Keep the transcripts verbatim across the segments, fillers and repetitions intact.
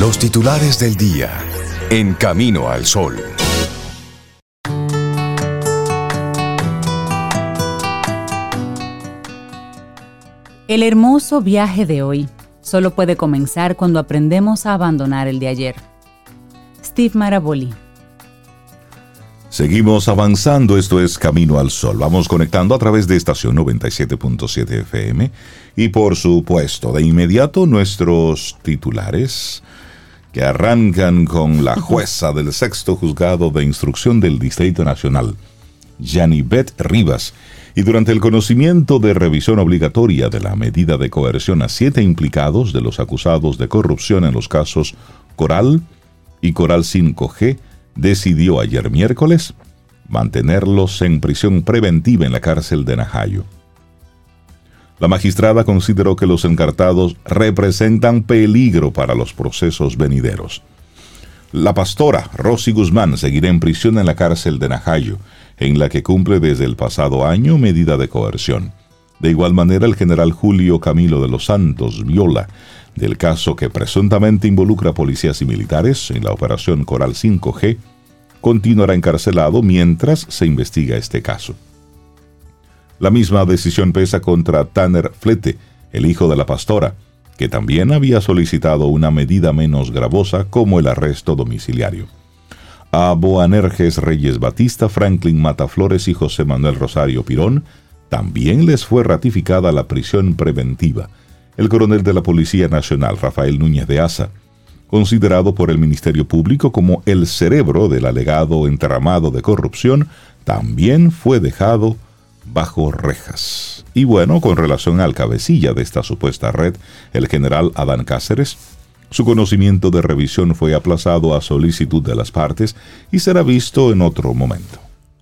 Los titulares del día en Camino al Sol. El hermoso viaje de hoy solo puede comenzar cuando aprendemos a abandonar el de ayer. Steve Maraboli. Seguimos avanzando, esto es Camino al Sol. Vamos conectando a través de estación noventa y siete punto siete F M y por supuesto, de inmediato nuestros titulares que arrancan con la jueza del sexto juzgado de instrucción del Distrito Nacional, Yanibet Rivas, y durante el conocimiento de revisión obligatoria de la medida de coerción a siete implicados de los acusados de corrupción en los casos Coral y Coral cinco G, decidió ayer miércoles mantenerlos en prisión preventiva en la cárcel de Najayo. La magistrada consideró que los encartados representan peligro para los procesos venideros. La pastora Rosy Guzmán seguirá en prisión en la cárcel de Najayo, en la que cumple desde el pasado año medida de coerción. De igual manera, el general Julio Camilo de los Santos Viola, del caso que presuntamente involucra a policías y militares en la operación Coral cinco G, continuará encarcelado mientras se investiga este caso. La misma decisión pesa contra Tanner Flete, el hijo de la pastora, que también había solicitado una medida menos gravosa como el arresto domiciliario. A Boanerges Reyes Batista, Franklin Mataflores y José Manuel Rosario Pirón también les fue ratificada la prisión preventiva. El coronel de la Policía Nacional, Rafael Núñez de Asa, considerado por el Ministerio Público como el cerebro del alegado entramado de corrupción, también fue dejado bajo rejas. Y bueno, con relación al cabecilla de esta supuesta red, el general Adán Cáceres, su conocimiento de revisión fue aplazado a solicitud de las partes y será visto en otro momento.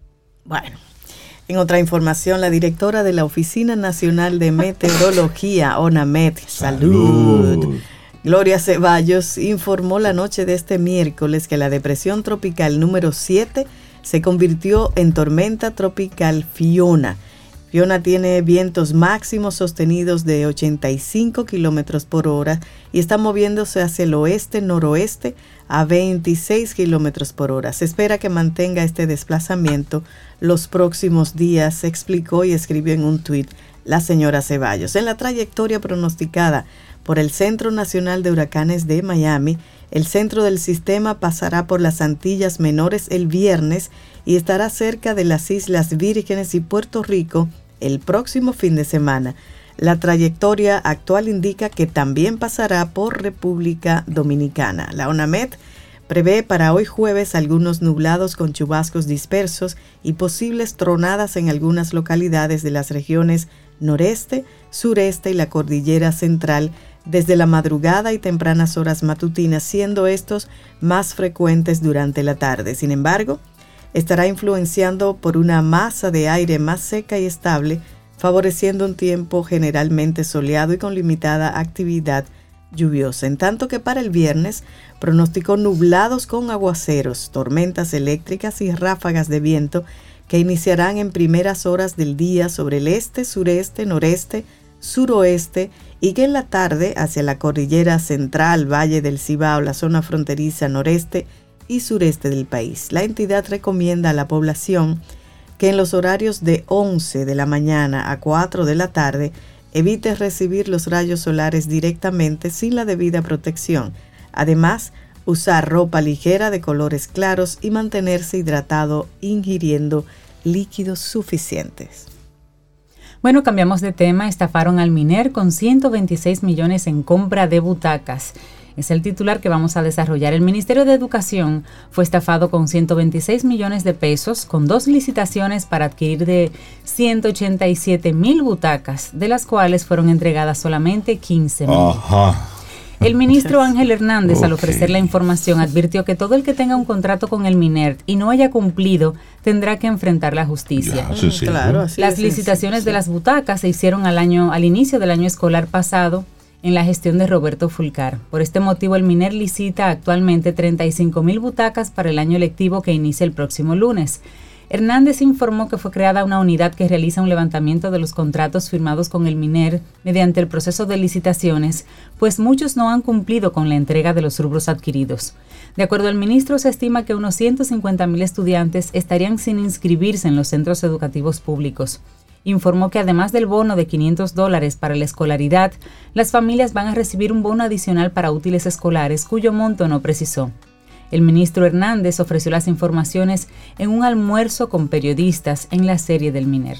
Bueno, en otra información, la directora de la Oficina Nacional de Meteorología, ONAMET, Salud, Salud. Gloria Ceballos, informó la noche de este miércoles que la depresión tropical número siete se convirtió en tormenta tropical Fiona. Fiona tiene vientos máximos sostenidos de ochenta y cinco kilómetros por hora y está moviéndose hacia el oeste-noroeste a veintiséis kilómetros por hora. Se espera que mantenga este desplazamiento los próximos días, explicó y escribió en un tuit la señora Ceballos. En la trayectoria pronosticada por el Centro Nacional de Huracanes de Miami, el centro del sistema pasará por las Antillas Menores el viernes y estará cerca de las Islas Vírgenes y Puerto Rico el próximo fin de semana. La trayectoria actual indica que también pasará por República Dominicana. La ONAMET prevé para hoy jueves algunos nublados con chubascos dispersos y posibles tronadas en algunas localidades de las regiones noreste, sureste y la cordillera central desde la madrugada y tempranas horas matutinas, siendo estos más frecuentes durante la tarde. Sin embargo, estará influenciando por una masa de aire más seca y estable, favoreciendo un tiempo generalmente soleado y con limitada actividad lluviosa. En tanto que para el viernes pronosticó nublados con aguaceros, tormentas eléctricas y ráfagas de viento que iniciarán en primeras horas del día sobre el este, sureste, noreste, suroeste y que en la tarde hacia la cordillera central, Valle del Cibao, la zona fronteriza noreste y sureste del país. La entidad recomienda a la población que en los horarios de once de la mañana a cuatro de la tarde evite recibir los rayos solares directamente sin la debida protección. Además, usar ropa ligera de colores claros y mantenerse hidratado ingiriendo líquidos suficientes. Bueno, cambiamos de tema. Estafaron al MINER con ciento veintiséis millones en compra de butacas. Es el titular que vamos a desarrollar. El Ministerio de Educación fue estafado con ciento veintiséis millones de pesos con dos licitaciones para adquirir de ciento ochenta y siete mil butacas, de las cuales fueron entregadas solamente quince mil. Ajá. El ministro Ángel Hernández, Okay. al ofrecer la información, advirtió que todo el que tenga un contrato con el MINER y no haya cumplido tendrá que enfrentar la justicia. Ya, sí, sí. Claro, así Las es, licitaciones sí, sí. de las butacas se hicieron al año, al inicio del año escolar pasado en la gestión de Roberto Fulcar. Por este motivo, el MINER licita actualmente treinta y cinco mil butacas para el año lectivo que inicia el próximo lunes. Hernández informó que fue creada una unidad que realiza un levantamiento de los contratos firmados con el MINER mediante el proceso de licitaciones, pues muchos no han cumplido con la entrega de los rubros adquiridos. De acuerdo al ministro, se estima que unos ciento cincuenta mil estudiantes estarían sin inscribirse en los centros educativos públicos. Informó que además del bono de quinientos dólares para la escolaridad, las familias van a recibir un bono adicional para útiles escolares, cuyo monto no precisó. El ministro Hernández ofreció las informaciones en un almuerzo con periodistas en la serie del MINER.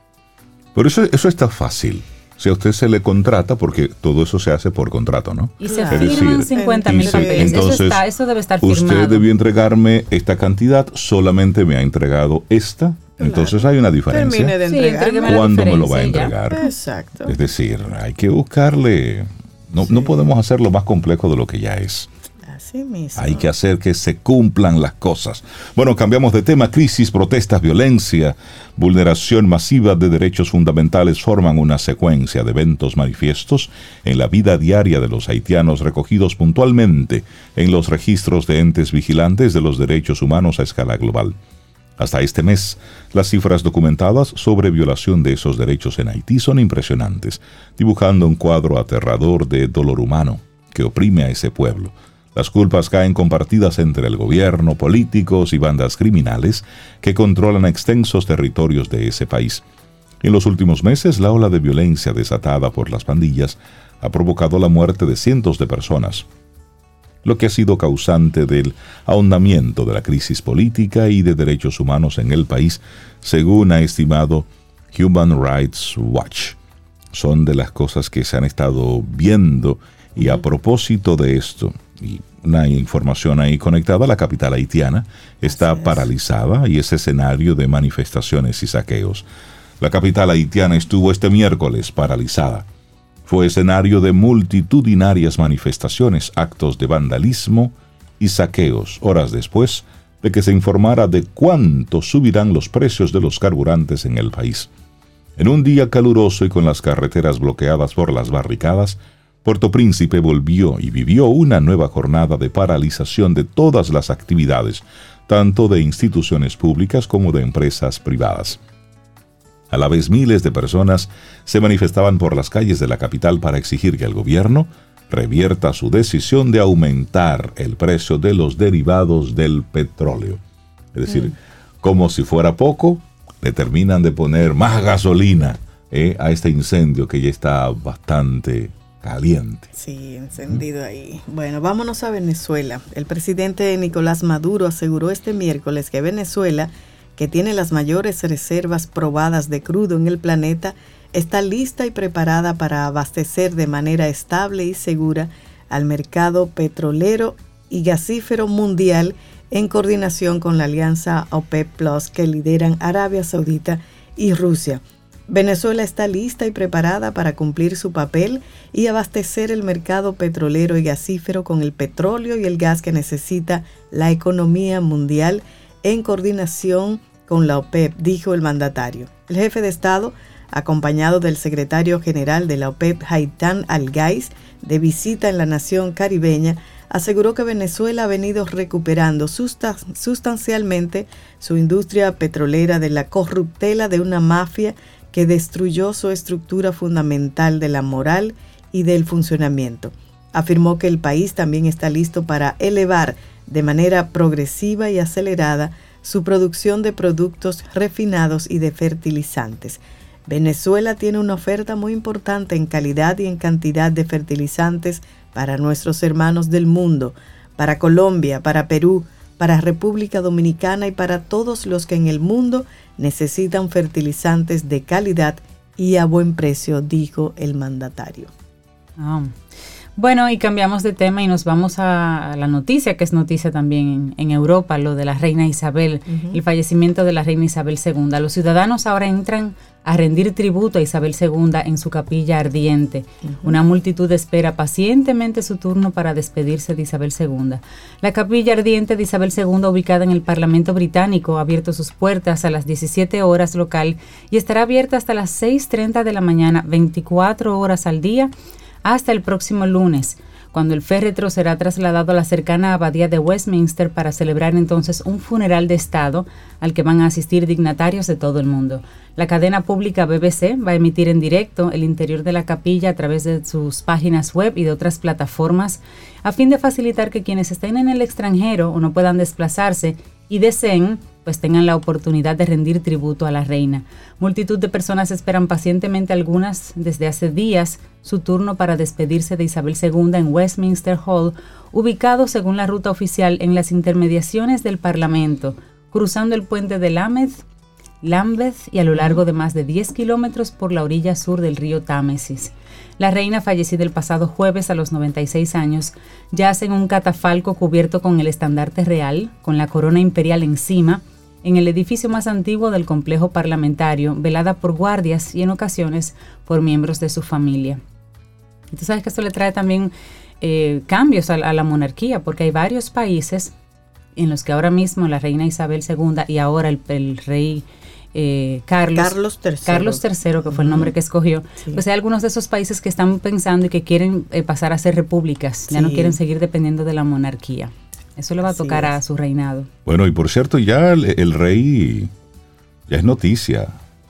Pero eso, eso está fácil. Si a usted se le contrata, porque todo eso se hace por contrato, ¿no? Y se firman cincuenta mil papeles. Entonces, eso, está, eso debe estar firmado. Usted debió entregarme esta cantidad, solamente me ha entregado esta. Entonces hay una diferencia. Termine de entregarme. Sí, ¿Cuándo me lo va a entregar? Exacto. Es decir, hay que buscarle. No, sí. no podemos hacerlo más complejo de lo que ya es. Así mismo. Hay que hacer que se cumplan las cosas. Bueno, cambiamos de tema. Crisis, protestas, violencia, vulneración masiva de derechos fundamentales forman una secuencia de eventos manifiestos en la vida diaria de los haitianos recogidos puntualmente en los registros de entes vigilantes de los derechos humanos a escala global. Hasta este mes, las cifras documentadas sobre violación de esos derechos en Haití son impresionantes, dibujando un cuadro aterrador de dolor humano que oprime a ese pueblo. Las culpas caen compartidas entre el gobierno, políticos y bandas criminales que controlan extensos territorios de ese país. En los últimos meses, la ola de violencia desatada por las pandillas ha provocado la muerte de cientos de personas, lo que ha sido causante del ahondamiento de la crisis política y de derechos humanos en el país, según ha estimado Human Rights Watch. Son de las cosas que se han estado viendo, y a propósito de esto, y una información ahí conectada, la capital haitiana está paralizada y es escenario de manifestaciones y saqueos. La capital haitiana estuvo este miércoles paralizada. Fue escenario de multitudinarias manifestaciones, actos de vandalismo y saqueos, horas después de que se informara de cuánto subirán los precios de los carburantes en el país. En un día caluroso y con las carreteras bloqueadas por las barricadas, Puerto Príncipe volvió y vivió una nueva jornada de paralización de todas las actividades, tanto de instituciones públicas como de empresas privadas. A la vez, miles de personas se manifestaban por las calles de la capital para exigir que el gobierno revierta su decisión de aumentar el precio de los derivados del petróleo. Es decir, mm. como si fuera poco, le terminan de poner más gasolina eh, a este incendio que ya está bastante caliente. Sí, encendido ahí. Bueno, vámonos a Venezuela. El presidente Nicolás Maduro aseguró este miércoles que Venezuela, que tiene las mayores reservas probadas de crudo en el planeta, está lista y preparada para abastecer de manera estable y segura al mercado petrolero y gasífero mundial en coordinación con la alianza OPEP Plus que lideran Arabia Saudita y Rusia. Venezuela está lista y preparada para cumplir su papel y abastecer el mercado petrolero y gasífero con el petróleo y el gas que necesita la economía mundial en coordinación con la OPEP, dijo el mandatario. El jefe de Estado, acompañado del secretario general de la OPEP, Haitham Al-Ghais, de visita en la nación caribeña, aseguró que Venezuela ha venido recuperando sustan- sustancialmente su industria petrolera de la corruptela de una mafia que destruyó su estructura fundamental de la moral y del funcionamiento. Afirmó que el país también está listo para elevar de manera progresiva y acelerada su producción de productos refinados y de fertilizantes. Venezuela tiene una oferta muy importante en calidad y en cantidad de fertilizantes para nuestros hermanos del mundo, para Colombia, para Perú, para República Dominicana y para todos los que en el mundo necesitan fertilizantes de calidad y a buen precio, dijo el mandatario. Oh. Bueno, y cambiamos de tema y nos vamos a la noticia, que es noticia también en, en Europa, lo de la reina Isabel, uh-huh. el fallecimiento de la reina Isabel segunda. Los ciudadanos ahora entran a rendir tributo a Isabel segunda en su capilla ardiente. Uh-huh. Una multitud espera pacientemente su turno para despedirse de Isabel segunda. La capilla ardiente de Isabel segunda, ubicada en el Parlamento británico, ha abierto sus puertas a las diecisiete horas local y estará abierta hasta las seis treinta de la mañana, veinticuatro horas al día, hasta el próximo lunes, cuando el féretro será trasladado a la cercana abadía de Westminster para celebrar entonces un funeral de Estado al que van a asistir dignatarios de todo el mundo. La cadena pública B B C va a emitir en directo el interior de la capilla a través de sus páginas web y de otras plataformas a fin de facilitar que quienes estén en el extranjero o no puedan desplazarse y deseen, pues tengan la oportunidad de rendir tributo a la reina. Multitud de personas esperan pacientemente, algunas desde hace días, su turno para despedirse de Isabel segunda en Westminster Hall, ubicado según la ruta oficial en las inmediaciones del Parlamento, cruzando el puente de Lambeth, Lambeth y a lo largo de más de diez kilómetros por la orilla sur del río Támesis. La reina, fallecida el pasado jueves a los noventa y seis años, yace en un catafalco cubierto con el estandarte real, con la corona imperial encima, en el edificio más antiguo del complejo parlamentario, velada por guardias y en ocasiones por miembros de su familia. Y tú sabes que esto le trae también eh, cambios a, a la monarquía, porque hay varios países en los que ahora mismo la reina Isabel segunda y ahora el, el rey eh, Carlos, Carlos tercero. Carlos tercero, que fue el nombre que escogió, sí. Pues hay algunos de esos países que están pensando y que quieren eh, pasar a ser repúblicas, ya sí. No quieren seguir dependiendo de la monarquía. Eso le va a tocar a su reinado. Bueno, y por cierto, ya el, el rey ya es noticia.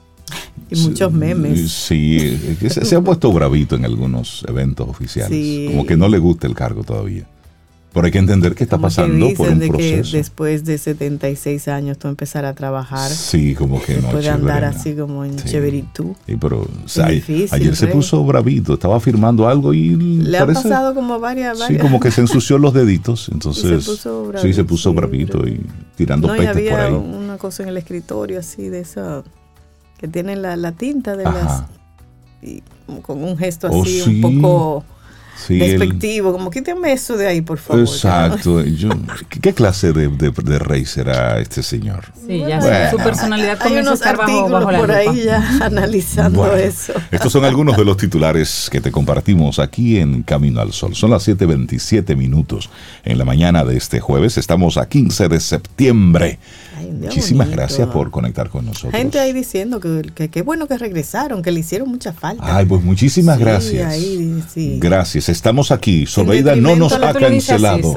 Y muchos memes. Sí, se, se ha puesto bravito en algunos eventos oficiales. Sí. Como que no le gusta el cargo todavía. Pero hay que entender que está como pasando que por un de proceso. Que después de setenta y seis años tú empezar a trabajar. Sí, como que no. Puede andar así como en sí. Cheveritud. Sí, pero o sea, difícil, ayer se rey. puso bravito, estaba firmando algo y le parece, ha pasado como varias, varias. Sí, como que se ensució los deditos, entonces se puso bravito, sí, se puso sí, bravito bravito y tirando no, pestes y había por ahí. Una cosa en el escritorio así de eso que tiene la, la tinta de Ajá. las y con un gesto oh, así sí. un poco sí, despectivo, el... como quítame eso de ahí, por favor. Exacto. Yo, ¿qué clase de, de, de rey será este señor? Sí, ya bueno, su personalidad comienza a estar bajo, bajo la por lupa. ahí ya analizando bueno, eso. Estos son algunos de los titulares que te compartimos aquí en Camino al Sol. Son las siete veintisiete minutos en la mañana de este jueves. Estamos a quince de septiembre. Ay, muchísimas bonito. Gracias por conectar con nosotros. Gente ahí diciendo que qué bueno que regresaron, que le hicieron mucha falta. Ay, pues muchísimas sí, gracias. Ahí, sí. Gracias. Estamos aquí. Sobeida no nos ha cancelado.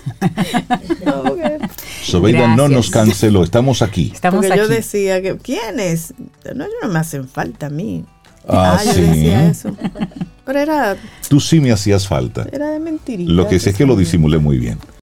Sobeida no nos canceló. Estamos aquí. Estamos Porque aquí. Yo decía que ¿quiénes? No, no me hacen falta a mí. Ah, ah yo sí. decía eso. Pero era. Tú sí me hacías falta. Era de mentirita. Lo que sí es que lo disimulé muy bien.